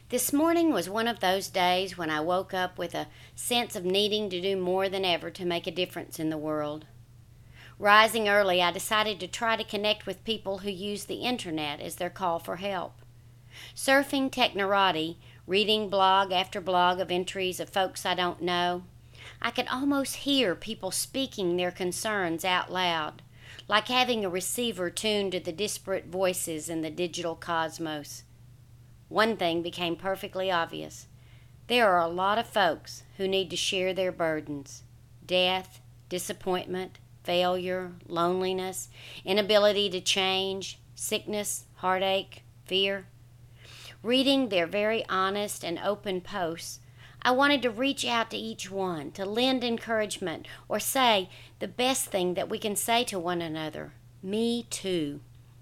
This morning was one of those days when I woke up with a sense of needing to do more than ever to make a difference in the world. Rising early, I decided to try to connect with people who use the internet as their call for help. Surfing Technorati, reading blog after blog of entries of folks I don't know, I could almost hear people speaking their concerns out loud, like having a receiver tuned to the disparate voices in the digital cosmos. One thing became perfectly obvious. There are a lot of folks who need to share their burdens: death, disappointment, failure, loneliness, inability to change, sickness, heartache, fear. Reading their very honest and open posts, I wanted to reach out to each one, to lend encouragement, or say the best thing that we can say to one another: me too.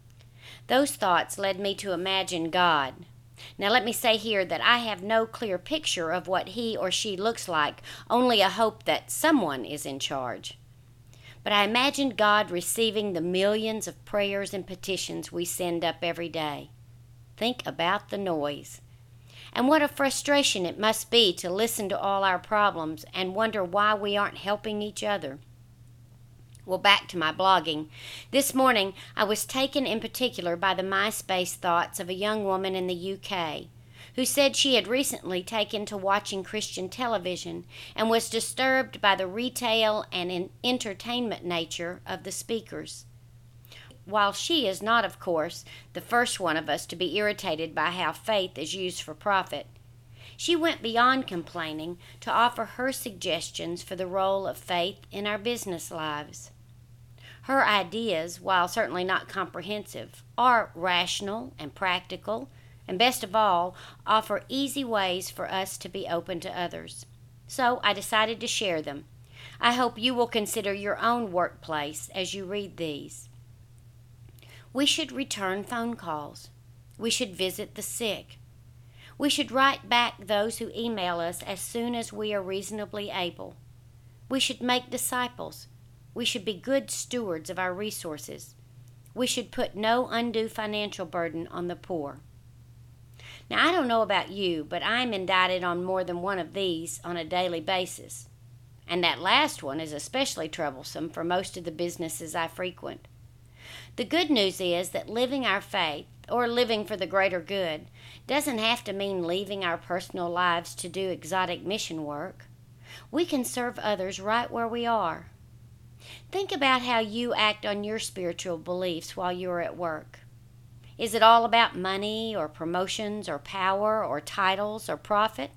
Those thoughts led me to imagine God. Now let me say here that I have no clear picture of what he or she looks like, only a hope that someone is in charge. But I imagined God receiving the millions of prayers and petitions we send up every day. Think about the noise. And what a frustration it must be to listen to all our problems and wonder why we aren't helping each other. Well, back to my blogging. This morning, I was taken in particular by the MySpace thoughts of a young woman in the UK who said she had recently taken to watching Christian television and was disturbed by the retail and entertainment nature of the speakers. While she is not, of course, the first one of us to be irritated by how faith is used for profit, she went beyond complaining to offer her suggestions for the role of faith in our business lives. Her ideas, while certainly not comprehensive, are rational and practical, and best of all, offer easy ways for us to be open to others. So I decided to share them. I hope you will consider your own workplace as you read these. We should return phone calls. We should visit the sick. We should write back those who email us as soon as we are reasonably able. We should make disciples. We should be good stewards of our resources. We should put no undue financial burden on the poor. Now, I don't know about you, but I'm indicted on more than one of these on a daily basis. And that last one is especially troublesome for most of the businesses I frequent. The good news is that living our faith, or living for the greater good, doesn't have to mean leaving our personal lives to do exotic mission work. We can serve others right where we are. Think about how you act on your spiritual beliefs while you're at work. Is it all about money or promotions or power or titles or profit?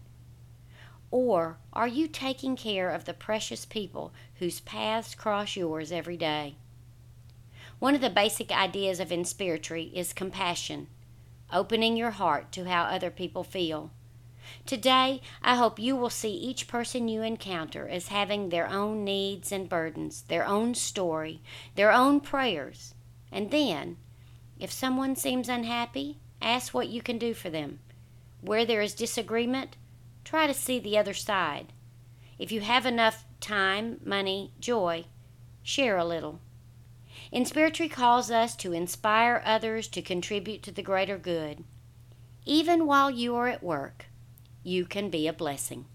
Or are you taking care of the precious people whose paths cross yours every day? One of the basic ideas of Inspiritory is compassion, opening your heart to how other people feel. Today, I hope you will see each person you encounter as having their own needs and burdens, their own story, their own prayers. And then, if someone seems unhappy, ask what you can do for them. Where there is disagreement, try to see the other side. If you have enough time, money, joy, share a little. Inspiritory calls us to inspire others to contribute to the greater good. Even while you are at work, you can be a blessing.